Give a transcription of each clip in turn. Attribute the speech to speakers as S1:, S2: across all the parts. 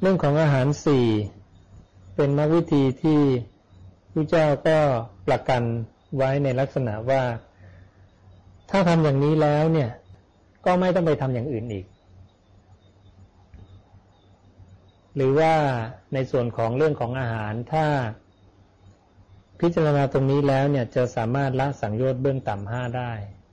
S1: เรื่องของอาหารสี่เป็นมรรควิธีที่พระเจ้าก็ประกันไว้ในลักษณะว่าถ้าทำอย่างนี้แล้วเนี่ยก็ไม่ต้องไปทำอย่างอื่นอีกหรือว่าในส่วนของเรื่องของอาหารถ้าพิจารณาตรงนี้แล้วเนี่ยจะสามารถละสังโยชน์เบื้องต่ำห้าได้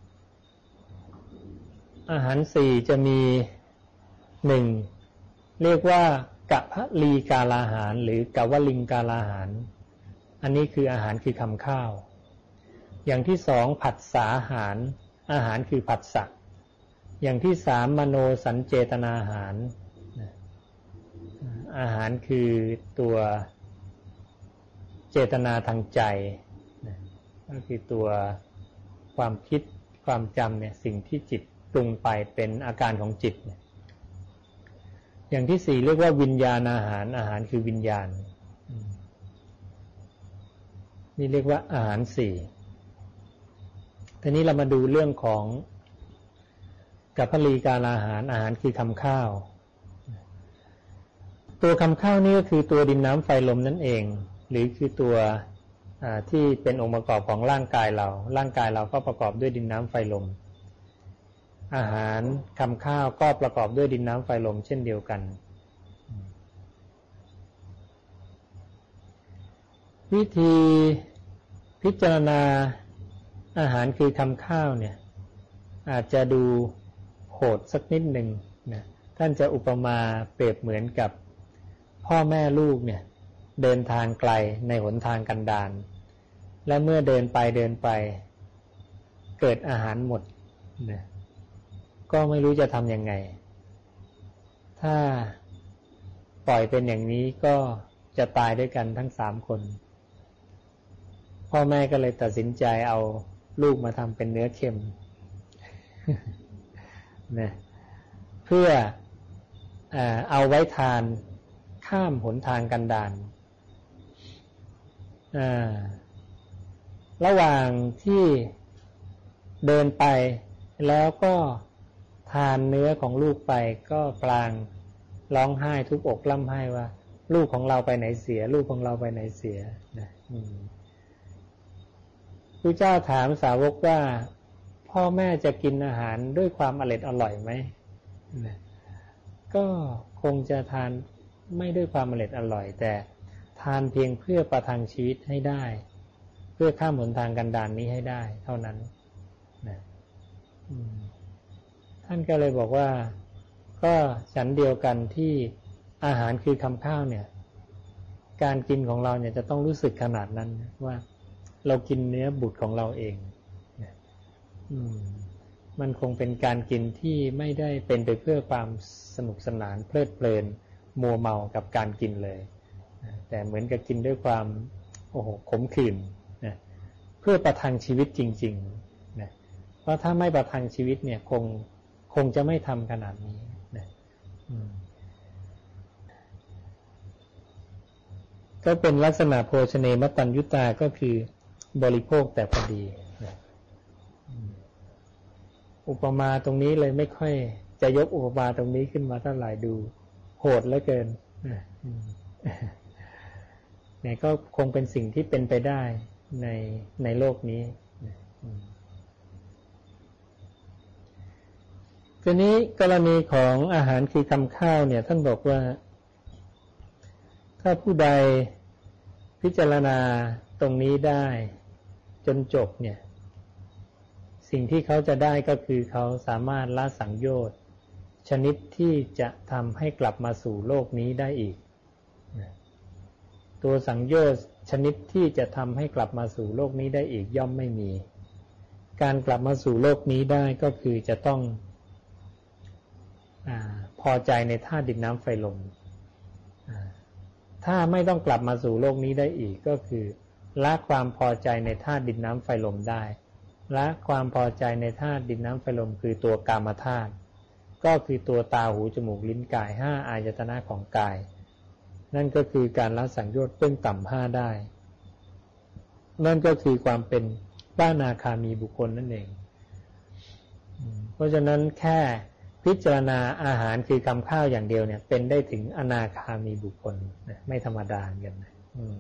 S1: อาหารสี่จะมีหนึ่งเรียกว่ากะพะลีกาลาหารหรือกะวลิงกาลาหารอันนี้คืออาหารคือคำข้าวอย่างที่สองผัสสาหารอาหารคือผัสสะอย่างที่สามมโนสัญเจตนาอาหารอาหารคือตัวเจตนาทางใจก็คือตัวความคิดความจำเนี่ยสิ่งที่จิตปรุงไปเป็นอาการของจิตอย่างที่สี่เรียกว่าวิญญาณอาหารอาหารคือวิญญาณนี่เรียกว่าอาหารสี่ทีนี้เรามาดูเรื่องของกัปพลีกาลาหารอาหารคือคำข้าวตัวคำข้าวนี่ก็คือตัวดินน้ำไฟลมนั่นเองหรือคือตัวที่เป็นองค์ประกอบของร่างกายเราร่างกายเราก็ประกอบด้วยดินน้ำไฟลมอาหารคำข้าวก็ประกอบด้วยดินน้ำไฟลมเช่นเดียวกันวิธีพิจารณาอาหารคือคำข้าวเนี่ยอาจจะดูโหดสักนิดหนึ่งนะท่านจะอุปมาเปรียบเหมือนกับพ่อแม่ลูกเนี่ยเดินทางไกลในหนทางกันดารและเมื่อเดินไปเกิดอาหารหมดนะก็ไม่รู้จะทำยังไงถ้าปล่อยเป็นอย่างนี้ก็จะตายด้วยกันทั้ง3คนพ่อแม่ก็เลยตัดสินใจเอาลูกมาทำเป็นเนื้อเค็มนะเพื่อเอาไว้ทานข้ามหนทางกันดารระหว่างที่เดินไปแล้วก็ทานเนื้อของลูกไปก็พลางร้องไห้ทุบอกร่ำไห้ว่าลูกของเราไปไหนเสียลูกของเราไปไหนเสียนะพระเจ้าถามสาวกว่าพ่อแม่จะกินอาหารด้วยความอร่อยไหมนะก็คงจะทานไม่ด้วยความอร่อยแต่ทานเพียงเพื่อประทังชีวิตให้ได้เพื่อข้ามหนทางกันดารนี้ให้ได้เท่านั้นนะท่านก็เลยบอกว่าก็ฉันเดียวกันที่อาหารคือคำข้าวเนี่ยการกินของเราเนี่ยจะต้องรู้สึกขนาดนั้นว่าเรากินเนื้อบุตรของเราเองนะมันคงเป็นการกินที่ไม่ได้เป็นไปเพื่อความสนุกสนานเพลิดเพลินมัวเมากับการกินเลยแต่เหมือนกับกินด้วยความขมขื่นนะเพื่อประทังชีวิตจริงๆนะเพราะถ้าไม่ประทังชีวิตเนี่ยคงจะไม่ทำขนาดนี้นะก็เป็นลักษณะโภชเนมตัญญุตาก็คือบริโภคแต่พอดีนะอุปมาตรงนี้เลยไม่ค่อยจะยกอุปมาตรงนี้ขึ้นมาเท่าไหร่ดูโหดเหลือเกินเนี่ยก็คงเป็นสิ่งที่เป็นไปได้ในโลกนี้ทีนี้กรณีของอาหารคือคำข้าวเนี่ยท่านบอกว่าถ้าผู้ใดพิจารณาตรงนี้ได้จนจบเนี่ยสิ่งที่เขาจะได้ก็คือเขาสามารถละสังโยชน์ชนิดที่จะทำให้กลับมาสู่โลกนี้ได้อีกตัวสังโยชน์ชนิดที่จะทำให้กลับมาสู่โลกนี้ได้อีกย่อมไม่มีการกลับมาสู่โลกนี้ได้ก็คือจะต้องพอใจในธาตุดินน้ำไฟลมถ้าไม่ต้องกลับมาสู่โลกนี้ได้อีกก็คือละความพอใจในธาตุดินน้ำไฟลมได้ละความพอใจในธาตุดินน้ำไฟลมคือตัวกามธาตุก็คือตัวตาหูจมูกลิ้นกาย5อายตนะของกายนั่นก็คือการละสังโยชน์เบื้องต่ำ5ได้นั่นก็คือความเป็นพระอนาคามีบุคคลนั่นเองเพราะฉะนั้นแค่พิจารณาอาหารคือคำข้าวอย่างเดียวเนี่ยเป็นได้ถึงอนาคามีบุคคลไม่ธรรมดาอย่างนั้น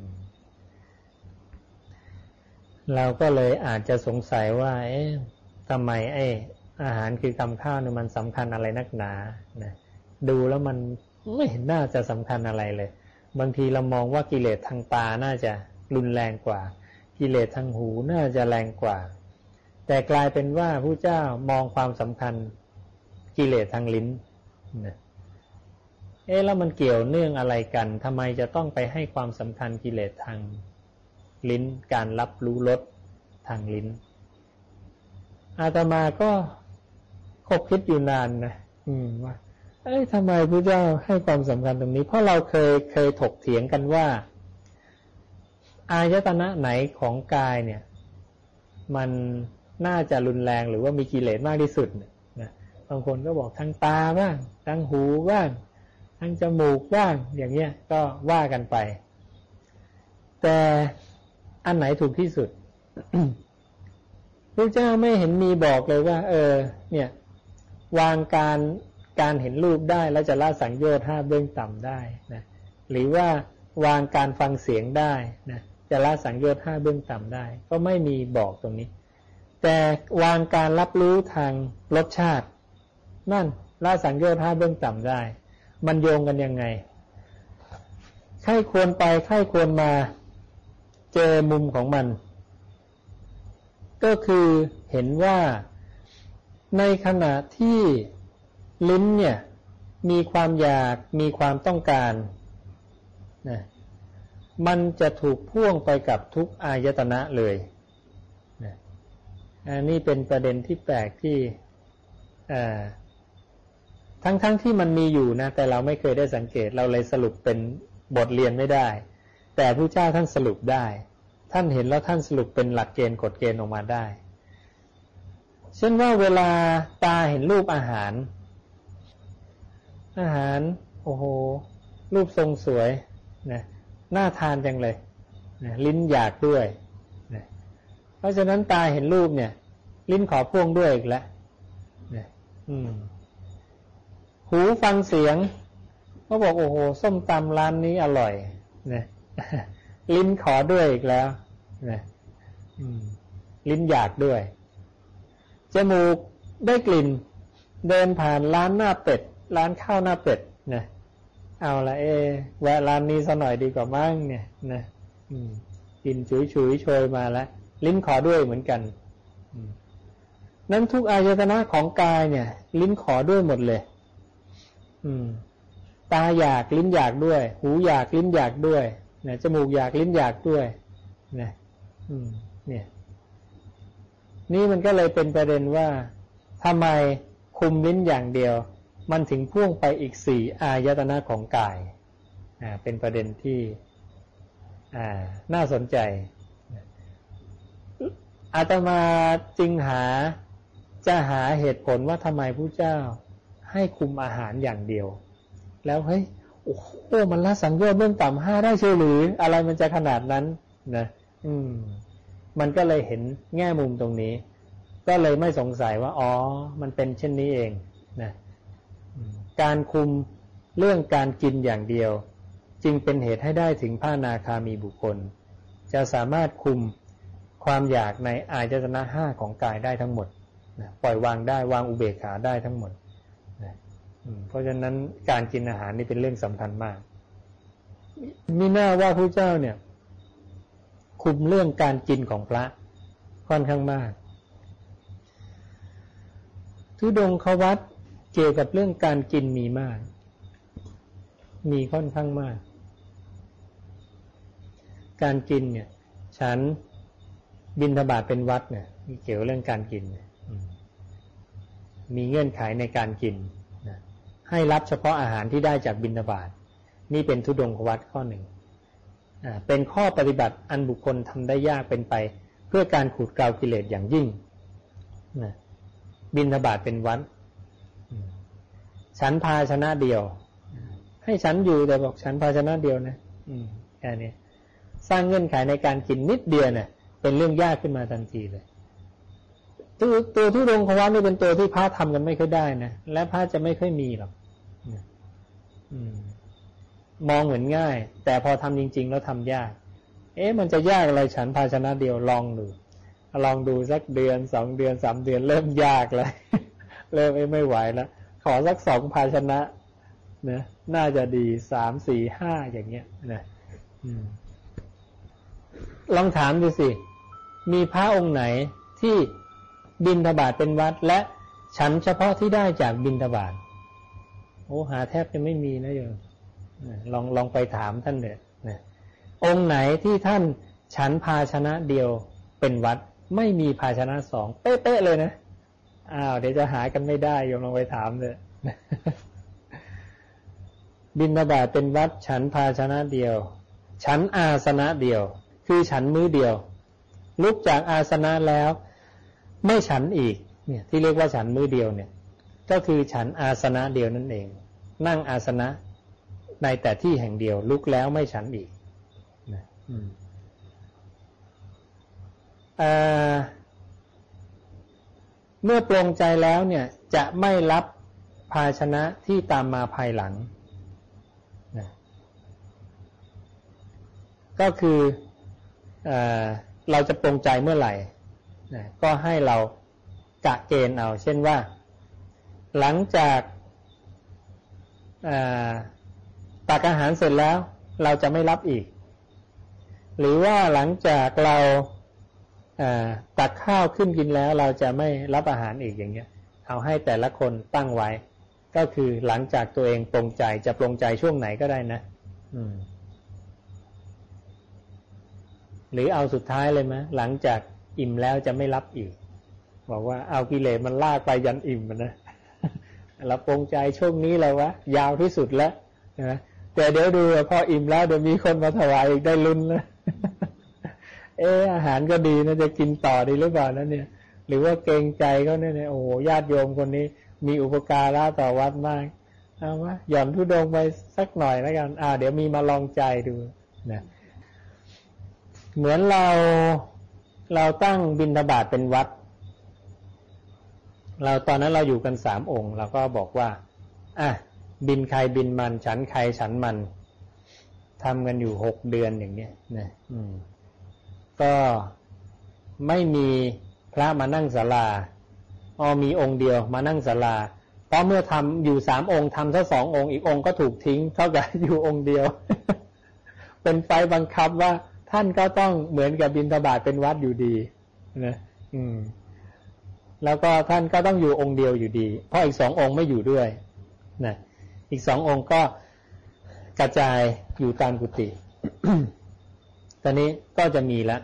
S1: เราก็เลยอาจจะสงสัยว่าทำไมอาหารคือคำข้าวเนี่ยมันสำคัญอะไรนักหนานะดูแล้วมันไม่เห็นน่าจะสำคัญอะไรเลยบางทีเรามองว่ากิเลสทางตาน่าจะรุนแรงกว่ากิเลสทางหูน่าจะแรงกว่าแต่กลายเป็นว่าพระเจ้ามองความสำคัญกิเลสทางลิ้นนะแล้วมันเกี่ยวเนื่องอะไรกันทำไมจะต้องไปให้ความสำคัญกิเลสทางลิ้นการรับรู้รสทางลิ้นอาตมาก็คบคิดอยู่นานนะว่าทำไมพระเจ้าให้ความสำคัญตรงนี้เพราะเราเคยถกเถียงกันว่าอายตนะไหนของกายเนี่ยมันน่าจะรุนแรงหรือว่ามีกิเลสมากที่สุดนะบางคนก็บอกทางตาบ้างทางหูบ้างทางจมูกบ้างอย่างเงี้ยก็ว่ากันไปแต่อันไหนถูกที่สุด พระเจ้าไม่เห็นมีบอกเลยว่าเนี่ยวางการเห็นรูปได้แล้วจะละสังโยชน์5เบื้องต่ำได้นะหรือว่าวางการฟังเสียงได้นะจะละสังโยชน์5เบื้องต่ำได้ก็ไม่มีบอกตรงนี้แต่วางการรับรู้ทางรสชาตินั่นละสังโยชน์5เบื้องต่ำได้มันโยงกันยังไงใครควรไปใครควรมาเจอมุมของมันก็คือเห็นว่าในขณะที่ลิ้นเนี่ยมีความอยากมีความต้องการนะมันจะถูกพ่วงไปกับทุกอายตนะเลยนะอันนี้เป็นประเด็นที่แปลกที่ทั้งที่มันมีอยู่นะแต่เราไม่เคยได้สังเกตเราเลยสรุปเป็นบทเรียนไม่ได้แต่พระเจ้าท่านสรุปได้ท่านเห็นแล้วท่านสรุปเป็นหลักเกณฑ์กฎเกณฑ์ออกมาได้เช่นว่าเวลาตาเห็นรูปอาหารโอ้โหรูปทรงสวยนะน่าทานจังเลยนะลิ้นอยากด้วยนะเพราะฉะนั้นตาเห็นรูปเนี่ยลิ้นขอพ่วงด้วยอีกแล้วนะหูฟังเสียงเขาบอกโอ้โหส้มตำร้านนี้อร่อยนะลิ้นขอด้วยอีกแล้วนะลิ้นอยากด้วยจมูกได้กลิ่นเดินผ่านร้านหน้าเป็ดร้านข้าวหน้าเป็ดนะเอาละแวะร้านนี้สักหน่อยดีกว่ามั้งเนี่ยนะกลิ่นฉุยๆโชยมาแล้วลิ้นขอด้วยเหมือนกันนั้นทุกอายตนะของกายเนี่ยลิ้นขอด้วยหมดเลยตาอยากลิ้นอยากด้วยหูอยากลิ้นอยากด้วยนะจมูกอยากลิ้นอยากด้วยนะเนี่ยนี่มันก็เลยเป็นประเด็นว่าทำไมคุมลิ้นอย่างเดียวมันถึงพ่วงไปอีก4อายตนะของกายเป็นประเด็นที่น่าสนใจอาตมาจึงจะหาเหตุผลว่าทำไมพระเจ้าให้คุมอาหารอย่างเดียวแล้วเฮ้ยโอ้โหมันละสังโยชน์เบื้องต่ำ5ได้ใช่หรืออะไรมันจะขนาดนั้นนะมันก็เลยเห็นแง่มุมตรงนี้ก็เลยไม่สงสัยว่าอ๋อมันเป็นเช่นนี้เองนะการคุมเรื่องการกินอย่างเดียวจึงเป็นเหตุให้ได้ถึงพระอนาคามีบุคคลจะสามารถคุมความอยากในอายตนะ5ของกายได้ทั้งหมดนะปล่อยวางได้วางอุเบกขาได้ทั้งหมดนะเพราะฉะนั้นการกินอาหารนี่เป็นเรื่องสำคัญมากมีหน้าว่าพระเจ้าเนี่ยคุมเรื่องการกินของพระค่อนข้างมากทุดงควัตรเกี่ยวกับเรื่องการกินมีมากมีค่อนข้างมากการกินเนี่ยฉันบิณฑบาตเป็นวัดเนี่ยเกี่ยวเรื่องการกินมีเงื่อนไขในการกินให้รับเฉพาะอาหารที่ได้จากบิณฑบาตนี่เป็นทุดงควัตรข้อหนึ่งเป็นข้อปฏิบัติอันบุคคลทำได้ยากเป็นไปเพื่อการขูดเกลากิเลสอย่างยิ่งบิณฑบาตเป็นวัดฉันภาชนะเดียวให้ฉันอยู่แต่บอกฉันภาชนะเดียวนะแค่นี้สร้างเงื่อนไขในการกินนิดเดียวเนี่ยเป็นเรื่องยากขึ้นมาทันทีเลยตัวทุดงควัตนี่เป็นตัวที่พระทำกันไม่ค่อยได้นะและพระจะไม่ค่อยมีหรอกมองเหมือนง่ายแต่พอทำจริงๆแล้วทำยากมันจะยากอะไรฉันภาชนะเดียวลองดูสักเดือน2 เดือน3 เดือนเริ่มยากเลย เริ่มไม่ไหวแล้วขอสัก2 ภาชนะนะน่าจะดี3 4 5อย่างเงี้ยนะลองถามดูสิมีพระองค์ไหนที่บิณฑบาตเป็นวัดและฉันเฉพาะที่ได้จากบิณฑบาตหาแทบจะไม่มีนะโยมลองไปถามท่านเถอะนะองค์ไหนที่ท่านฉันภาชนะเดียวเป็นวัดไม่มีภาชนะ2เป๊ะๆเลยนะเดี๋ยวจะหากันไม่ได้โยมลองไปถามเถอะบิณฑบาตเป็นวัดฉันภาชนะเดียวฉันอาสนะเดียวคือฉันมื้อเดียวลุกจากอาสนะแล้วไม่ฉันอีกเนี่ยที่เรียกว่าฉันมื้อเดียวเนี่ยก็คือฉันอาสนะเดียวนั่นเองนั่งอาสนะในแต่ที่แห่งเดียวลุกแล้วไม่ฉันอีกนะเมื่อปรงใจแล้วเนี่ยจะไม่รับภาชนะที่ตามมาภายหลังนะก็คือเราจะปรงใจเมื่อไหร่นะก็ให้เรากะเกณฑ์เอาเช่นว่าหลังจากตักอาหารเสร็จแล้วเราจะไม่รับอีกหรือว่าหลังจากเราตักข้าวขึ้นกินแล้วเราจะไม่รับอาหารอีกอย่างเงี้ยเอาให้แต่ละคนตั้งไว้ก็คือหลังจากตัวเองปรงใจจะปรงใจช่วงไหนก็ได้นะหรือเอาสุดท้ายเลยไหมหลังจากอิ่มแล้วจะไม่รับอีกบอกว่าเอากิเลสมันลากไปยันอิ่มมันนะเราปรงใจช่วงนี้แล้ววะยาวที่สุดแล้วนะแต่เดี๋ยวดูพออิ่มแล้วเดี๋ยวมีคนมาถวายอีกได้ลุ้นแล้วอาหารก็ดีนะจะกินต่อดีหรือเปล่านะเนี่ยหรือว่าเกรงใจเขาเนี่ยโอ้โหญาติโยมคนนี้มีอุปการะต่อวัดมากเอาวะหย่อนธุดงค์ไปสักหน่อยแล้วกันเดี๋ยวมีมาลองใจดูนะเหมือนเราตั้งบิณฑบาตเป็นวัดตอนนั้นเราอยู่กัน3 องค์เราก็บอกว่าบินใครบินมันฉันใครฉันมันทำกันอยู่6 เดือนอย่างเนี้ยนะก็ไม่มีพระมานั่งศาลามีองค์เดียวมานั่งศาลาเพราะเมื่อทำอยู่3 องค์ทำซะ2 องค์อีกองค์ก็ถูกทิ้งเท่ากับอยู่องค์เดียว เป็นไฟบังคับว่าท่านก็ต้องเหมือนกับบิณฑบาตเป็นวัดอยู่ดีนะแล้วก็ท่านก็ต้องอยู่องค์เดียวอยู่ดีเพราะอีก2 องค์ไม่อยู่ด้วยนะอีก2 องค์ก็กระจายอยู่ตามกุฏิ ตอนนี้ก็จะมีละ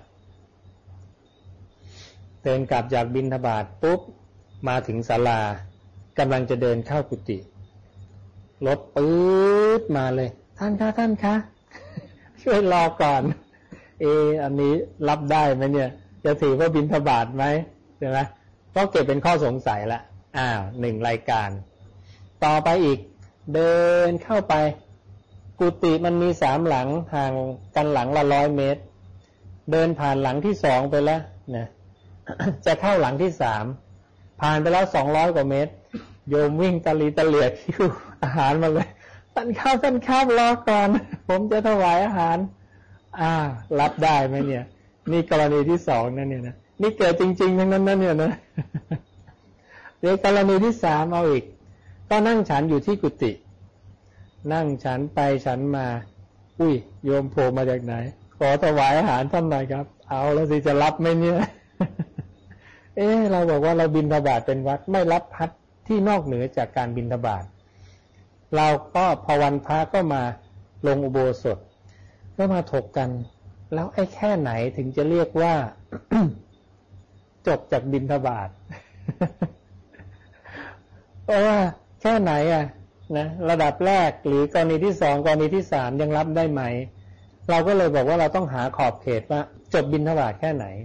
S1: เดินกลับจากบิณฑบาตปุ๊บมาถึงศาลากำลังจะเดินเข้ากุฏิรถปื๊ดมาเลยท่านคะ ช่วยรอก่อนอันนี้รับได้ไหมเนี่ยจะถือว่าบิณฑบาตไหมใช่ไหมก็เก็บเป็นข้อสงสัยละ1 รายการต่อไปอีกเดินเข้าไปกุฏิมันมี3 หลังห่างกันหลังละ100 เมตรเดินผ่านหลังที่2ไปแล้วนะจะเข้าหลังที่3ผ่านไปแล้ว200 กว่าเมตรโยมวิ่งตะลีตะเหลียกหิ้วอาหารมาเลยท่านข้าวรอก่อนผมจะถวายอาหารรับได้ไหมเนี่ยนี่กรณีที่2นั่นเนี่ยนะนี่เกิดจริงๆทั้งนั้นนะเนี่ยนะเดี๋ยวกรณีที่3เอาอีกก็นั่งฉันอยู่ที่กุฏินั่งฉันไปฉันมาโยมโผล่มาจากไหนขอถวายอาหารท่านหน่อยครับเอาแล้วสิจะรับไหมเนี่ยเราบอกว่าเราบิณฑบาตเป็นวัดไม่รับพัดที่นอกเหนือจากการบิณฑบาตเราก็พอวันพระก็มาลงอุโบสถก็มาถกกันแล้วแค่ไหนถึงจะเรียกว่า จบจากบิณฑบาต เพราะว่าแค่ไหนนะระดับแรกหรือกรณีที่2กรณีที่3ยังรับได้ไหมเราก็เลยบอกว่าเราต้องหาขอบเขตว่าจบบิณฑบาตแค่ไหน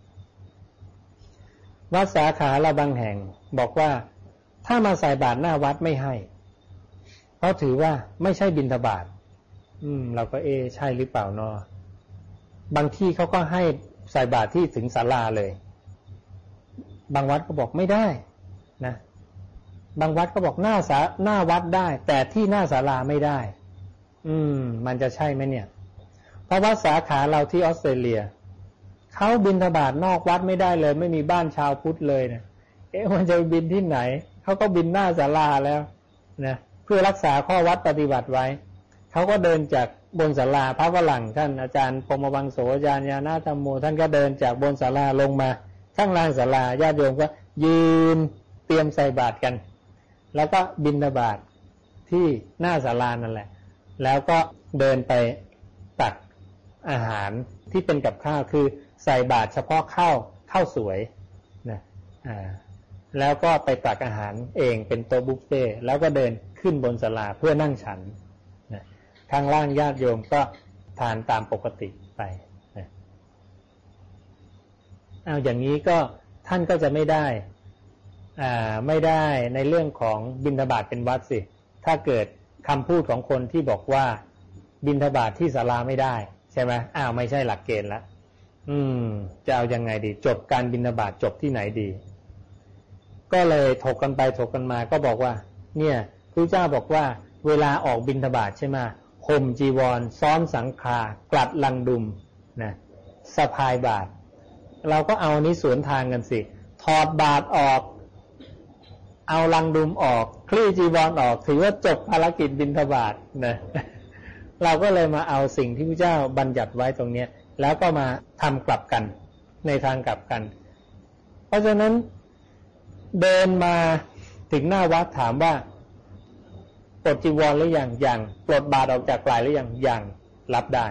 S1: วัดสาขาละบางแห่งบอกว่าถ้ามาใส่บาตรหน้าวัดไม่ให้เพราะถือว่าไม่ใช่บิณฑบาตเราก็ใช่หรือเปล่าเนาะบางที่เขาก็ให้ใส่บาตรที่ถึงศาลาเลยบางวัดก็บอกไม่ได้นะบางวัดก็บอกหน้าวัดได้แต่ที่หน้าศาลาไม่ได้มันจะใช่ไหมเนี่ยเพราะวัดสาขาเราที่ออสเตรเลียเขาบิณฑบาตนอกวัดไม่ได้เลยไม่มีบ้านชาวพุทธเลยนะมันจะบินที่ไหนเขาก็บินหน้าศาลาแล้วนะเพื่อรักษาข้อวัดปฏิบัติไว้เขาก็เดินจากบนศาลาพระฝรั่งท่านอาจารย์พรหมวังโสอาจารย์ญาณธรรมโมท่านก็เดินจากบนศาลาลงมาข้างล่างศาลาญาติโยมก็ยืนเตรียมใส่บาตรกันแล้วก็บิณฑบาตที่หน้าศาลานั่นแหละแล้วก็เดินไปตักอาหารที่เป็นกับข้าวคือใส่บาตรเฉพาะข้าวสวยนะแล้วก็ไปตักอาหารเองเป็นโต๊ะบุฟเฟ่แล้วก็เดินขึ้นบนศาลาเพื่อนั่งฉันนะข้างล่างญาติโยมก็ทานตามปกติไปนะเอาอย่างนี้ก็ท่านก็จะไม่ได้ในเรื่องของบิณฑบาตเป็นวัดสิถ้าเกิดคำพูดของคนที่บอกว่าบิณฑบาตที่ศาลาไม่ได้ใช่ไหมไม่ใช่หลักเกณฑ์ละจะเอายังไงดีจบการบิณฑบาตจบที่ไหนดีก็เลยถกกันไปถกกันมาก็บอกว่าเนี่ยพระเจ้าบอกว่าเวลาออกบิณฑบาตใช่ไหมห่มจีวรซ้อมสังฆากลัดลังดุมนะสะพายบาตรเราก็เอานี้สวนทางกันสิถอดบาตรออกเอาลังดุมออกคลี่จีวรออกถือว่าจบภารกิจบิณฑบาตนะเราก็เลยมาเอาสิ่งที่พระเจ้าบัญญัติไว้ตรงนี้แล้วก็มาทำกลับกันในทางกลับกันเพราะฉะนั้นเดินมาถึงหน้าวัดถามว่าปลดจีวรหรือยังปลดบาตรออกจากปลายหรือยังรับได้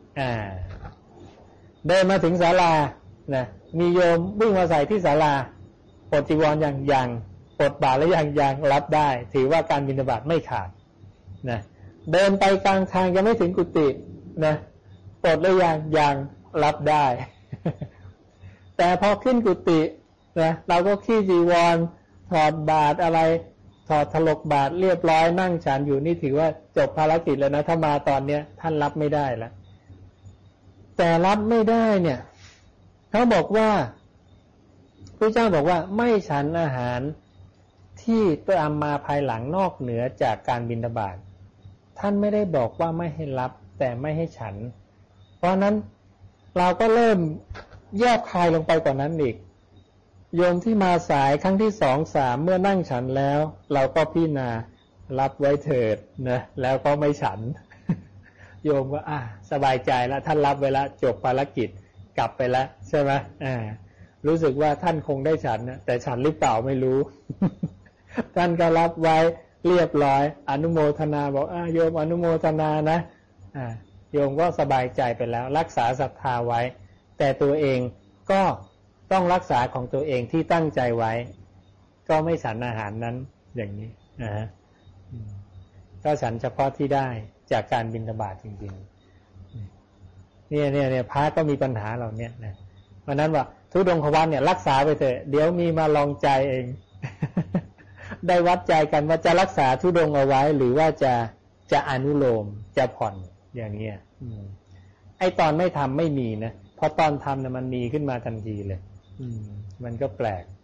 S1: เดินมาถึงศาลานะมีโยมวิ่งมาใส่ที่ศาลาปลดจีวรยังปลดบาตรหรือยังรับได้ถือว่าการบิณฑบาตไม่ขาดนะเดินไปกลางทางยังไม่ถึงกุฏินะปลดหรือยังรับได้ แต่พอขึ้นกุฏินะเราก็ขี้จีวรถอดบาตรอะไรถอดถลกบาตรเรียบร้อยนั่งฉันอยู่นี่ถือว่าจบภารกิจแล้วนะถ้ามาตอนเนี้ยท่านรับไม่ได้แล้วแต่รับไม่ได้เนี่ยเขาบอกว่าพระเจ้าบอกว่าไม่ฉันอาหารที่ตามมาภายหลังนอกเหนือจากการบิณฑบาตท่านไม่ได้บอกว่าไม่ให้รับแต่ไม่ให้ฉันเพราะนั้นเราก็เริ่มแยกคายลงไปกว่านั้นอีกโยมที่มาสายครั้งที่2 3เมื่อนั่งฉันแล้วเราก็พิจารณารับไว้เถิดนะแล้วก็ไม่ฉัน โยมก็สบายใจแล้วท่านรับไว้แล้วจบภารกิจกลับไปแล้วใช่ไหมรู้สึกว่าท่านคงได้ฉันนะแต่ฉันหรือเปล่าไม่รู้ ท่านก็รับไว้เรียบร้อยอนุโมทนาบอกโยมอนุโมทนานะโยมก็สบายใจไปแล้วรักษาศรัทธาไว้แต่ตัวเองก็ต้องรักษาของตัวเองที่ตั้งใจไว้ก็ไม่ฉันอาหารนั้นอย่างนี้นะฮะก็ฉันเฉพาะที่ได้จากการบิณฑบาตจริงๆเนี่ยพระก็มีปัญหาเหล่านี้นะเพราะนั้นว่าทุดงควัตเนี่ยรักษาไปเถอะเดี๋ยวมีมาลองใจเอง ได้วัดใจกันว่าจะรักษาทุดงเอาไว้หรือว่าจะอนุโลมจะผ่อนอย่างเงี้ยไอตอนไม่ทำไม่มีนะพอตอนทำเนี่ยมันมีขึ้นมาทันทีเลยมันก็แปลก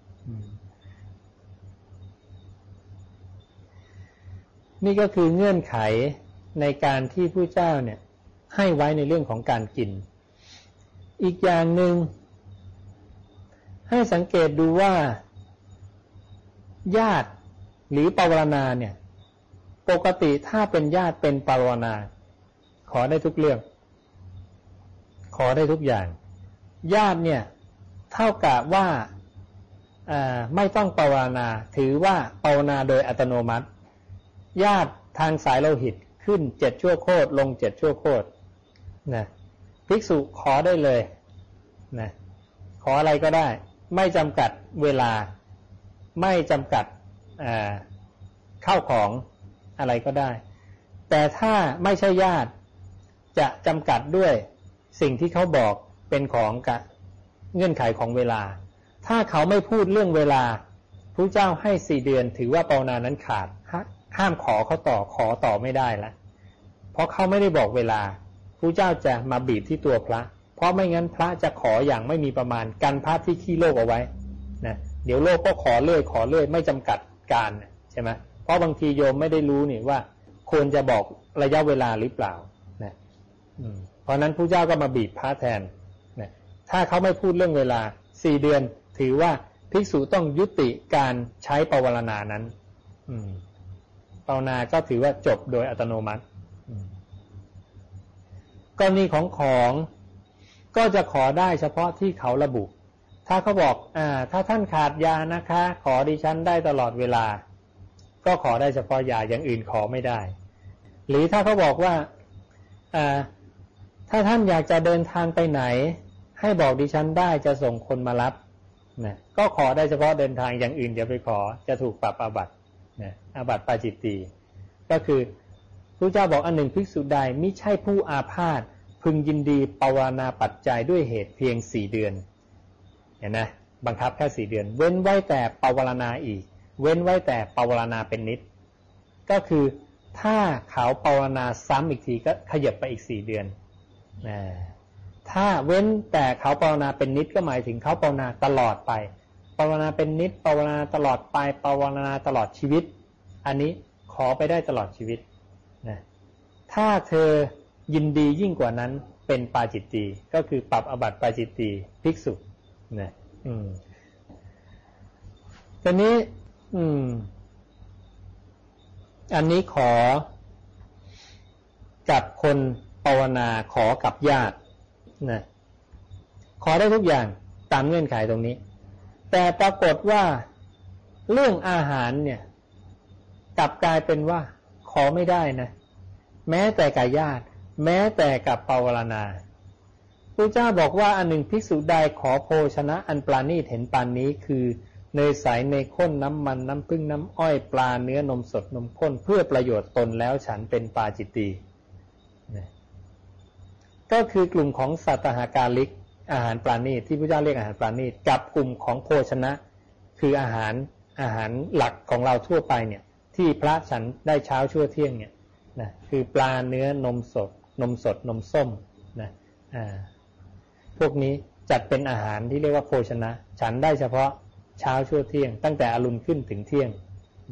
S1: นี่ก็คือเงื่อนไขในการที่ผู้เจ้าเนี่ยให้ไว้ในเรื่องของการกินอีกอย่างหนึ่งให้สังเกตดูว่าญาติหรือปวารณาเนี่ยปกติถ้าเป็นญาติเป็นปวารณาขอได้ทุกเรื่องขอได้ทุกอย่างญาติเนี่ยเท่ากับว่าไม่ต้องปวารณาถือว่าปวารณาโดยอัตโนมัติญาติทางสายโลหิตขึ้น7ชั่วโคตรลง7ชั่วโคตรนะภิกษุขอได้เลยนะขออะไรก็ได้ไม่จำกัดเวลาไม่จำกัดข้าวของอะไรก็ได้แต่ถ้าไม่ใช่ญาติจะจำกัดด้วยสิ่งที่เขาบอกเป็นของเงื่อนไขของเวลาถ้าเขาไม่พูดเรื่องเวลาพระเจ้าให้4 เดือนถือว่าปวารณานั้นขาดห้ามขอเขาต่อขอต่อไม่ได้ละเพราะเขาไม่ได้บอกเวลาพระเจ้าจะมาบีบที่ตัวพระเพราะไม่งั้นพระจะขออย่างไม่มีประมาณกันพระที่ขี้โลกเอาไว้นะเดี๋ยวโลกก็ขอเรื่อยไม่จำกัดการใช่ไหมเพราะบางทีโยมไม่ได้รู้นี่ว่าควรจะบอกระยะเวลาหรือเปล่านะเพราะนั้นพระเจ้าก็มาบีบพระแทนนะถ้าเขาไม่พูดเรื่องเวลา4 เดือนถือว่าภิกษุต้องยุติการใช้ปวารณานั้นปวารณาก็ถือว่าจบโดยอัตโนมัติกรณีของก็จะขอได้เฉพาะที่เขาระบุถ้าเขาบอกถ้าท่านขาดยานะคะขอดิฉันได้ตลอดเวลาก็ขอได้เฉพาะยาอย่างอื่นขอไม่ได้หรือถ้าเขาบอกว่าถ้าท่านอยากจะเดินทางไปไหนให้บอกดิฉันได้จะส่งคนมารับนะก็ขอได้เฉพาะเดินทางอย่างอื่นอย่าไปขอจะถูกปรับอาบัตินะอาบัติปาจิตตีก็คือพระเจ้าบอกอันหนึ่งภิกษุใดมิใช่ผู้อาพาธพึงยินดีปวารณาปัจจัยด้วยเหตุเพียง4 เดือนเห็นไหมบังคับแค่4 เดือนเว้นไว้แต่ปวารณาอีกเว้นไว้แต่ปวารณาเป็นนิดก็คือถ้าเขาปวารณาซ้ำอีกทีก็ขยับไปอีก4 เดือนถ้าเว้นแต่เขาปวารณาเป็นนิดก็หมายถึงเขาปวารณาตลอดไปปวารณาเป็นนิดปวารณาตลอดไปปวารณาตลอดชีวิตอันนี้ขอไปได้ตลอดชีวิตนะถ้าเธอยินดียิ่งกว่านั้นเป็นปาจิตตีก็คือปรับอาบัติปาจิตตีภิกษุนะทีนี้อันนี้ขอกับคนภาวนาขอกับญาตินะขอได้ทุกอย่างตามเงื่อนไขตรงนี้แต่ปรากฏว่าเรื่องอาหารเนี่ยกลับกลายเป็นว่าขอไม่ได้นะแม้แต่กับญาติแม้แต่กับภาวนาพระเจ้าบอกว่าอันหนึ่งภิกษุใดขอโภชนะอันปราณีตเห็นปานนี้คือเนยใสเนยข้นน้ำมันน้ำผึ้งน้ำอ้อยปลาเนื้อนมสดนมข้นเพื่อประโยชน์ตนแล้วฉันเป็นปาจิตตีก็คือกลุ่มของสัตหากาลิกอาหารปราณีตที่พระเจ้าเรียกอาหารปราณีตกับกลุ่มของโภชนะคืออาหารหลักของเราทั่วไปเนี่ยที่พระฉันได้เช้าชั่วเที่ยงเนี่ยนะคือปลาเนื้อนมสดนมส้มนะพวกนี้จัดเป็นอาหารที่เรียกว่าโภชนะฉันได้เฉพาะเช้าชั่วเที่ยงตั้งแต่อรุณขึ้นถึงเที่ยง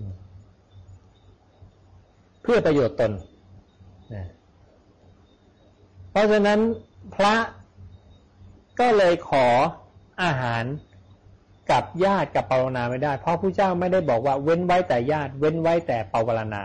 S1: เพื่อประโยชน์ตนนะเพราะฉะนั้นพระก็เลยขออาหารกับญาติกับปวารณาไม่ได้เพราะพระเจ้าไม่ได้บอกว่าเว้นไว้แต่ญาติเว้นไว้แต่ปวารณา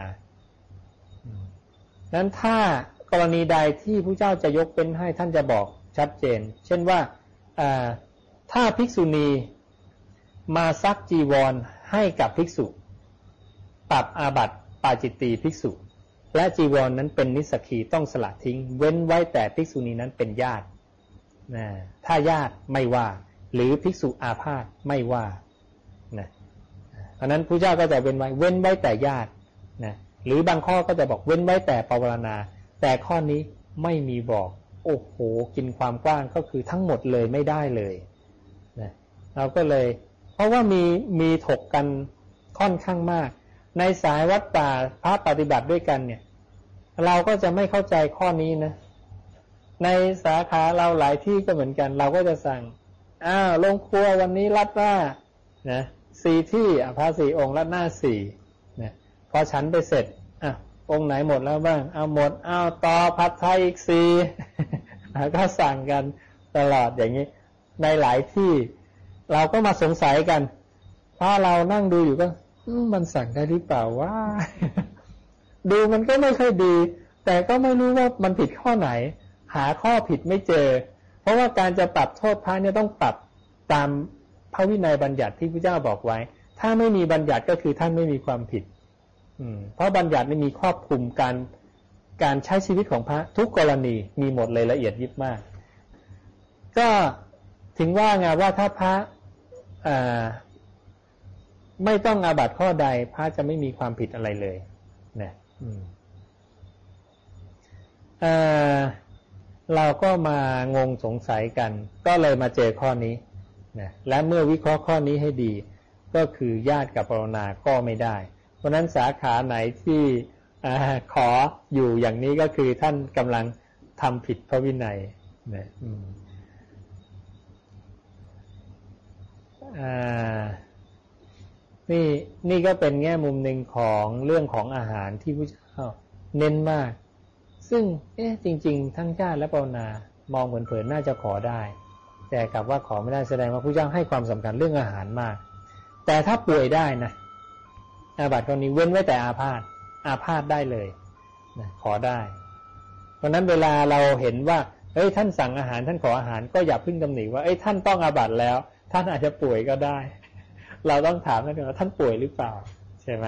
S1: นั้นถ้ากรณีใดที่พระเจ้าจะยกเป็นให้ท่านจะบอกชัดเจนเช่นว่าถ้าภิกษุณีมาซักจีวรให้กับภิกษุปรับอาบัติปาจิตตีภิกษุและจีวรนั้นเป็นนิสสกีต้องสละทิ้งเว้นไว้แต่ภิกษุณีนั้นเป็นญาติถ้าญาติไม่ว่าหรือภิกษุอาพาธไม่ว่าเพราะนั้นพระเจ้าก็จะเว้นไว้แต่ญาติหรือบางข้อก็จะบอกเว้นไว้แต่ปวารณาแต่ข้อนี้ไม่มีบอกโอ้โหกินความกว้างก็คือทั้งหมดเลยไม่ได้เลยเราก็เลยเพราะว่ามีถกกันค่อนข้างมากในสายวัดป่าพระปฏิบัติด้วยกันเนี่ยเราก็จะไม่เข้าใจข้อนี้นะในสาขาเราหลายที่ก็เหมือนกันเราก็จะสั่งลงครัววันนี้รัดหน้านะ4 ที่พระ4 องค์รัดหน้า4นะพอฉันไปเสร็จองค์ไหนหมดแล้วบ้างเอาหมดต่อผัดไทยอีก4แล้วก็สั่งกันตลอดอย่างนี้ในหลายที่เราก็มาสงสัยกันเพราะเรานั่งดูอยู่ก็มันสั่งได้หรือเปล่าว่าดูมันก็ไม่ค่อยดีแต่ก็ไม่รู้ว่ามันผิดข้อไหนหาข้อผิดไม่เจอเพราะว่าการจะปรับโทษพระเนี่ยต้องปรับตามพระวินัยบัญญัติที่พระเจ้าบอกไว้ถ้าไม่มีบัญญัติก็คือท่านไม่มีความผิดเพราะบัญญัตินี่มีครอบคลุมการใช้ชีวิตของพระทุกกรณีมีหมดเลยละเอียดยิบมากก็ถึงว่าไงว่าถ้าพระไม่ต้องอาบัติข้อใดพระจะไม่มีความผิดอะไรเลยนะเราก็มางงสงสัยกันก็เลยมาเจอข้อนี้นะและเมื่อวิเคราะห์ข้อนี้ให้ดีก็คือญาติกับปวารณาก็ไม่ได้เพราะนั้นสาขาไหนที่ขออยู่อย่างนี้ก็คือท่านกำลังทำผิดพระวินัยนะนี่ก็เป็นแง่มุมหนึ่งของเรื่องของอาหารที่พระเจ้าเน้นมากซึ่งจริงๆทั้งญาติและภาวนามองเผินๆน่าจะขอได้แต่กลับว่าขอไม่ได้แสดงว่าพระเจ้าให้ความสำคัญเรื่องอาหารมากแต่ถ้าป่วยได้นะอาบัติกรณีเว้นไว้แต่อาพาธได้เลยนะขอได้เพราะนั้นเวลาเราเห็นว่าท่านสั่งอาหารท่านขออาหารก็อย่าพึ่งตำหนิว่าท่านต้องอาบัติแล้วท่านอาจจะป่วยก็ได้เราต้องถามท่านว่าท่านป่วยหรือเปล่าใช่ไหม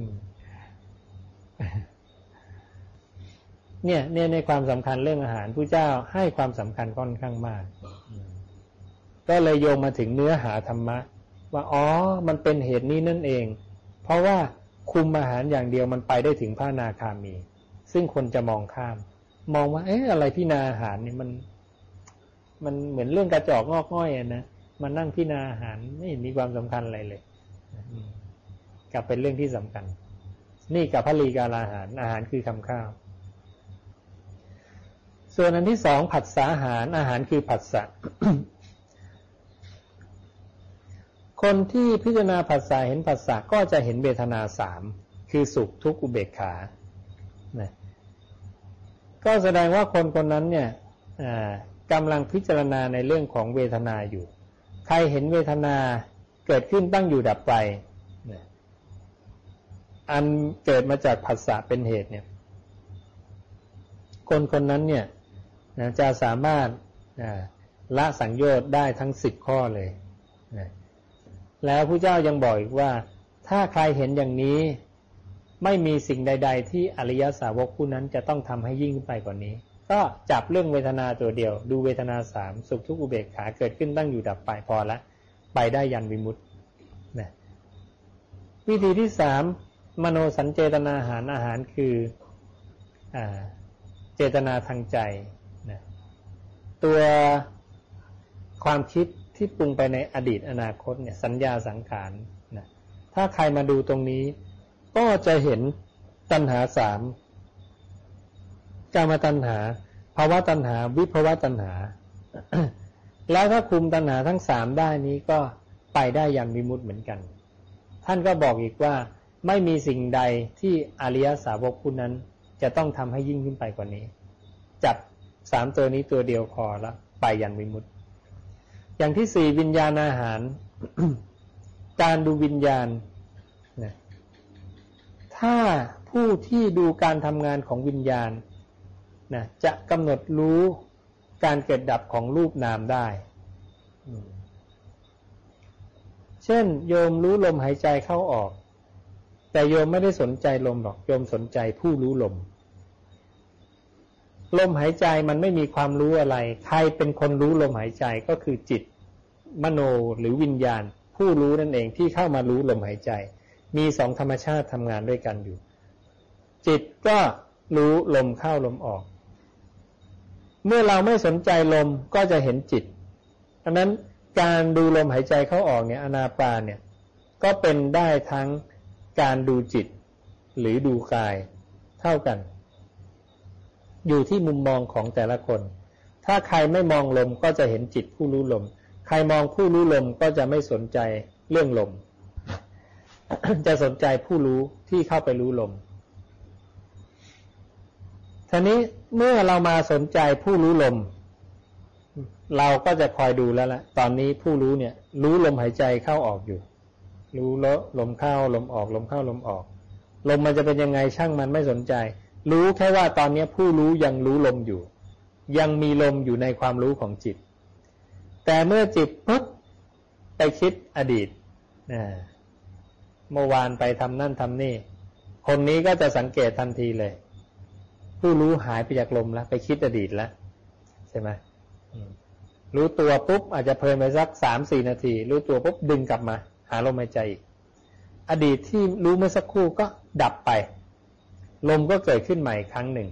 S1: เนี่ยในความสำคัญเรื่องอาหารพระเจ้าให้ความสำคัญค่อนข้างมากก็เลยโยงมาถึงเนื้อหาธรรมะว่ามันเป็นเหตุนี้นั่นเองเพราะว่าคุมอาหารอย่างเดียวมันไปได้ถึงพระอนาคามีซึ่งคนจะมองข้ามมองว่าอะไรพิจารณาอาหารเนี่ยมันเหมือนเรื่องกระจอกงอกง่อยนะมานั่งพิจารณาอาหารไม่มีความสำคัญอะไรเลยกลับเป็นเรื่องที่สำคัญนี่กับพลีกาลาอาหารคือคำข้าวส่วนอันที่สองผัสสะอาหารคือผัสสะ คนที่พิจารณาผัสสะเห็นผัสสะก็จะเห็นเวทนาสามคือสุขทุกข์อุเบกขาก็แสดงว่าคนนั้นเนี่ยกำลังพิจารณาในเรื่องของเวทนาอยู่ใครเห็นเวทนาเกิดขึ้นตั้งอยู่ดับไปอันเกิดมาจากผัสสะเป็นเหตุเนี่ยคนนั้นเนี่ยจะสามารถละสังโยชน์ได้ทั้ง10ข้อเลยแล้วพระเจ้ายังบอกอีกว่าถ้าใครเห็นอย่างนี้ไม่มีสิ่งใดๆที่อริยสาวกผู้นั้นจะต้องทำให้ยิ่งขึ้นไปกว่านี้ก็จับเรื่องเวทนาตัวเดียวดูเวทนา3สุขทุกข์อุเบกขาเกิดขึ้นตั้งอยู่ดับไปพอละไปได้ยันวิมุตติวิธีที่3มโนสัญเจตนาอาหารคือเจตนาทางใจตัวความคิดที่ปรุงไปในอดีตอนาคตเนี่ยสัญญาสังขารถ้าใครมาดูตรงนี้ก็จะเห็นตัณหา3กามตัณหาภวตัณหาวิภวตัณหา แล้วถ้าคุมตัณหาทั้ง3ได้นี้ก็ไปได้ยันวิมุตติเหมือนกันท่านก็บอกอีกว่าไม่มีสิ่งใดที่อริยสาวกผู้นั้นจะต้องทำให้ยิ่งขึ้นไปกว่านี้จับ3ตัวนี้ตัวเดียวพอแล้วไปยันวิมุตติอย่างที่4วิญญาณอาหาร การดูวิญญาณถ้าผู้ที่ดูการทำงานของวิญญาณจะกำหนดรู้การเกิดดับของรูปนามได้เช่นโยมรู้ลมหายใจเข้าออกแต่โยมไม่ได้สนใจลมหรอกโยมสนใจผู้รู้ลมหายใจมันไม่มีความรู้อะไรใครเป็นคนรู้ลมหายใจก็คือจิตมโนหรือวิญญาณผู้รู้นั่นเองที่เข้ามารู้ลมหายใจมี2ธรรมชาติทำงานด้วยกันอยู่จิตก็รู้ลมเข้าลมออกเมื่อเราไม่สนใจลมก็จะเห็นจิตอันนั้นการดูลมหายใจเข้าออกเนี่ยอานาปานเนี่ยก็เป็นได้ทั้งการดูจิตหรือดูกายเท่ากันอยู่ที่มุมมองของแต่ละคนถ้าใครไม่มองลมก็จะเห็นจิตผู้รู้ลมใครมองผู้รู้ลมก็จะไม่สนใจเรื่องลม จะสนใจผู้รู้ที่เข้าไปรู้ลมทีนี้เมื่อเรามาสนใจผู้รู้ลมเราก็จะคอยดูแล้วล่ะตอนนี้ผู้รู้เนี่ยรู้ลมหายใจเข้าออกอยู่รู้ลมเข้าลมออกลมเข้าลมออกลมมันจะเป็นยังไงช่างมันไม่สนใจรู้แค่ว่าตอนนี้ผู้รู้ยังรู้ลมอยู่ยังมีลมอยู่ในความรู้ของจิตแต่เมื่อจิตปุ๊บไปคิดอดีตเมื่อวานไปทำนั่นทำนี่คนนี้ก็จะสังเกตทันทีเลยผู้รู้หายไปจากลมแล้วไปคิดอดีตแล้วใช่ไหมรู้ตัวปุ๊บอาจจะเพลินไปสัก 3-4 นาทีรู้ตัวปุ๊บดึงกลับมาหาลมหายใจอีกอดีตที่รู้เมื่อสักครู่ก็ดับไปลมก็เกิดขึ้นใหม่ครั้งหนึ่ง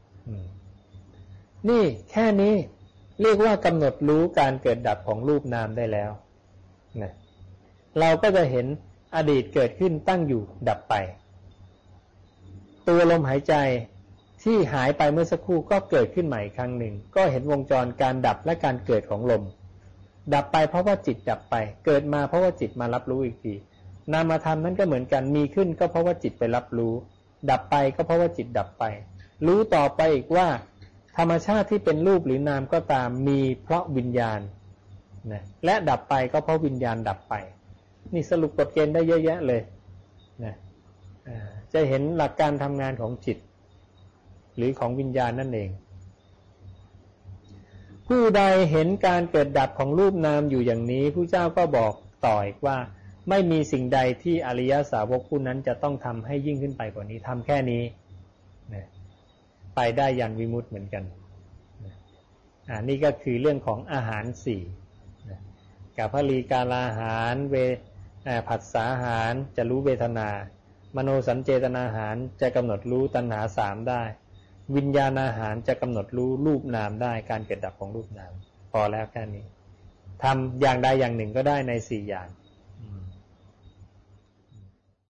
S1: นี่แค่นี้เรียกว่ากำหนดรู้การเกิดดับของรูปนามได้แล้วนะเราก็จะเห็นอดีตเกิดขึ้นตั้งอยู่ดับไปตัวลมหายใจที่หายไปเมื่อสักครู่ก็เกิดขึ้นใหม่ครั้งหนึ่งก็เห็นวงจรการดับและการเกิดของลมดับไปเพราะว่าจิตดับไปเกิดมาเพราะว่าจิตมารับรู้อีกทีนามธรรมนั้นก็เหมือนกันมีขึ้นก็เพราะว่าจิตไปรับรู้ดับไปก็เพราะว่าจิตดับไปรู้ต่อไปอีกว่าธรรมชาติที่เป็นรูปหรือนามก็ตามมีเพราะวิญญาณนะและดับไปก็เพราะวิญญาณดับไปนี่สรุปกฎเกณฑ์ได้เยอะแยะเลยนะจะเห็นหลักการทำงานของจิตหรือของวิญญาณนั่นเองผู้ใดเห็นการเกิดดับของรูปนามอยู่อย่างนี้ผู้เจ้าก็บอกต่ออีกว่าไม่มีสิ่งใดที่อริยสาวกผู้นั้นจะต้องทำให้ยิ่งขึ้นไปกว่านี้ทำแค่นี้นะไปได้ยันวิมุตติเหมือนกันนะนี่ก็คือเรื่องของอาหารสี่นะกัปพลีกาลาหารผัสสาหารจะรู้เวทนามโนสัญเจตนาหารจะกำหนดรู้ตัณหาสามได้วิญญาณอาหารจะกำหนดรู้รูปนามได้การเกิดดับของรูปนามพอแล้วแค่นี้ทำอย่างใดอย่างหนึ่งก็ได้ในสี่อย่าง